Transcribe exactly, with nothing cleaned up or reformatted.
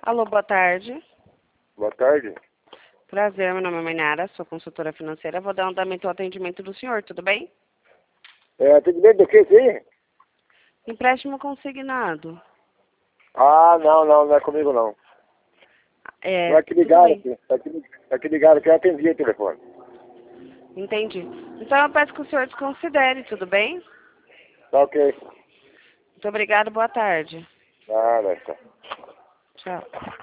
Alô, boa tarde. Boa tarde. Prazer, meu nome é Mainara, sou consultora financeira. Vou dar um andamento ao atendimento do senhor, tudo bem? É, atendimento do que isso aí? Empréstimo consignado. Ah, não, não, não é comigo não. É, Não é que tudo ligaram bem. aqui. É que, é que ligaram que eu atendi o telefone. Entendi. Então eu peço que o senhor desconsidere, tudo bem? Tá ok. Muito obrigado, boa tarde. Ah, tá. Tchau.